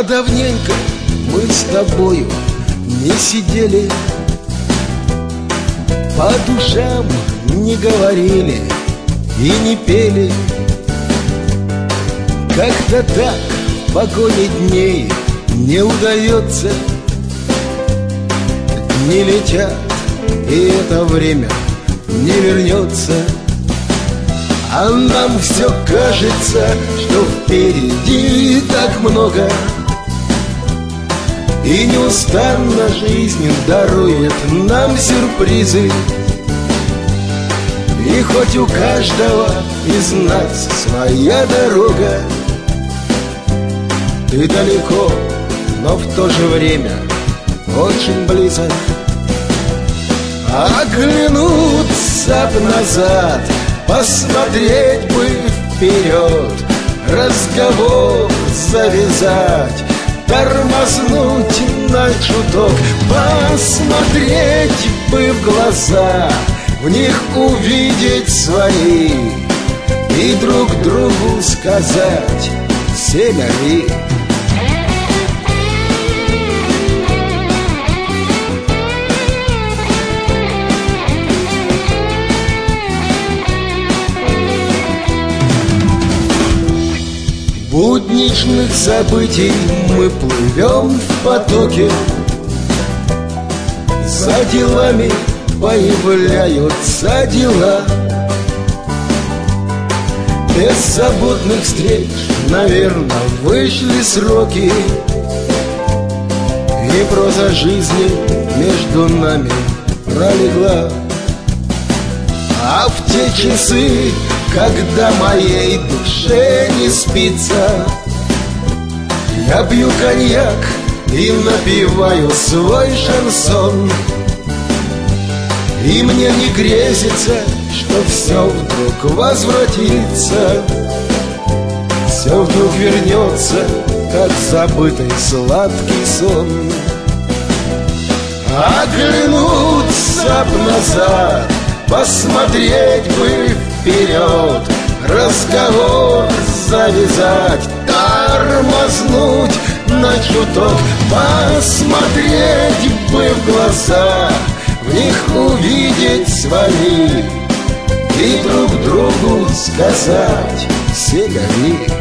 А давненько мы с тобою не сидели, по душам не говорили и не пели. Как-то так в погоне дней не удается. Дни летят, и это время не вернется. А нам все кажется, что впереди так много, и неустанно жизнь дарует нам сюрпризы. И хоть у каждого из нас своя дорога, ты далеко, но в то же время очень близок. Оглянуться б назад, посмотреть бы вперед, разговор завязать, тормознуть на чуток, посмотреть бы в глаза, в них увидеть свои и друг другу сказать: все гори. Будничных событий мы плывем в потоке, за делами появляются дела. Беззаботных встреч, наверное, вышли сроки, и проза жизни между нами пролегла. А в те часы, когда моей душе не спится, я пью коньяк и напеваю свой шансон. И мне не грезится, что все вдруг возвратится, все вдруг вернется, как забытый сладкий сон. Оглянуться б назад, посмотреть бы вперед, разговор завязать, тормознуть на чуток, посмотреть бы в глаза, в них увидеть свои и друг другу сказать: все гори.